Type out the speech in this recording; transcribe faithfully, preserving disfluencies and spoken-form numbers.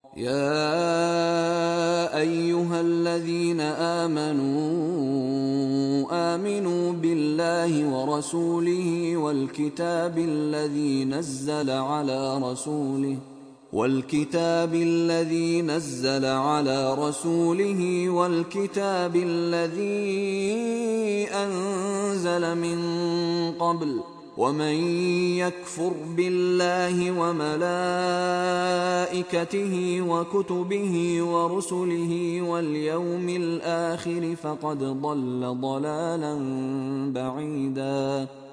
يا أيها الذين آمنوا آمنوا بالله ورسوله والكتاب الذي نزل على رسوله والكتاب الذي نزل على رسوله والكتاب الذي أنزل من قبل ومن يكفر بالله وملائكته وكتبه ورسله واليوم الآخر فقد ضل ضلالا بعيدا.